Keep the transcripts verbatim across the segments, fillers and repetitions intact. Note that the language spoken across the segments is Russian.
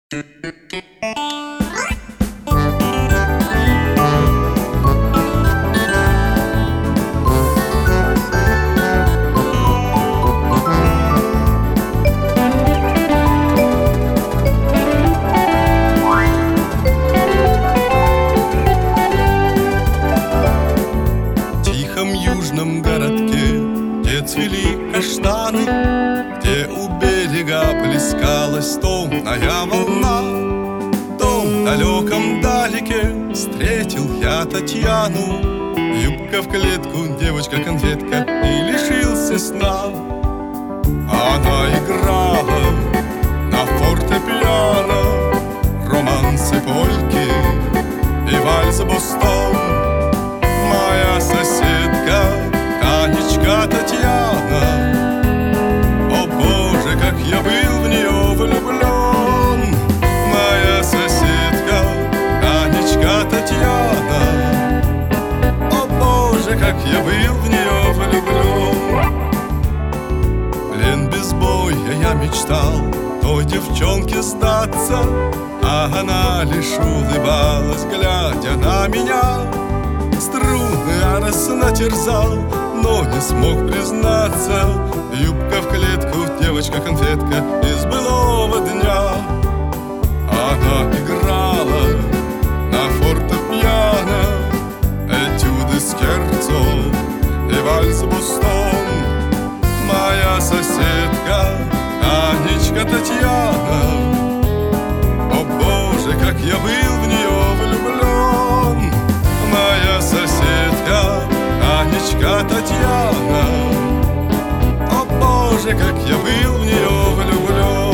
Южном городке, где цвели каштаны, где у берега плескалась томная волна, в том далеком далеке встретил я Татьяну. Юбка в клетку, девочка-конфетка, и лишился сна. Она играла на фортепиано романсы, польки и вальс Бостон. Моя соседка, Танечка Татьяна, о боже, как я был в нее влюблен. Моя соседка, Танечка Татьяна, о боже, как я был в нее влюблен. Лен без боя я мечтал той девчонке сдаться, а она лишь улыбалась, глядя на меня. Струны я раз натерзал, но не смог признаться. Юбка в клетку, девочка-конфетка из былого дня. Она играла на фортепиано этюды Скерцо и вальс Бостон. Моя соседка, Танечка Татьяна, о боже, как я был в нее влюблен. Моя соседка, Танечка Татьяна, о боже, как я был в нее влюблен.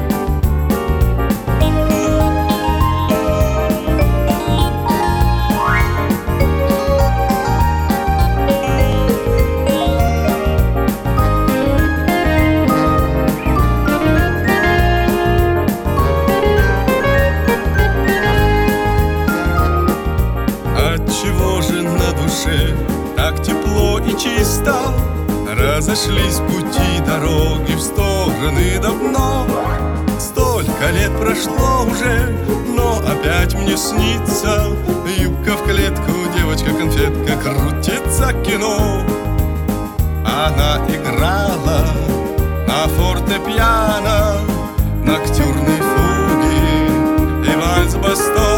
Отчего же на душе так тепло и чисто? Разошлись пути, дороги в стороны давно. Столько лет прошло уже, но опять мне снится. Юбка в клетку, девочка-конфетка, крутится кино. Она играла на фортепиано ноктюрной фуги и вальс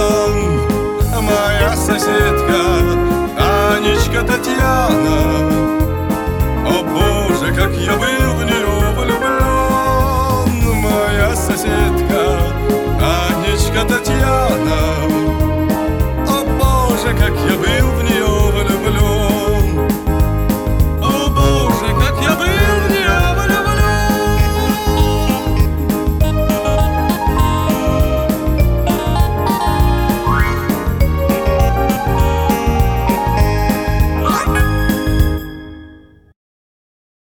Бостон. Моя соседка, Танечка Татьяна,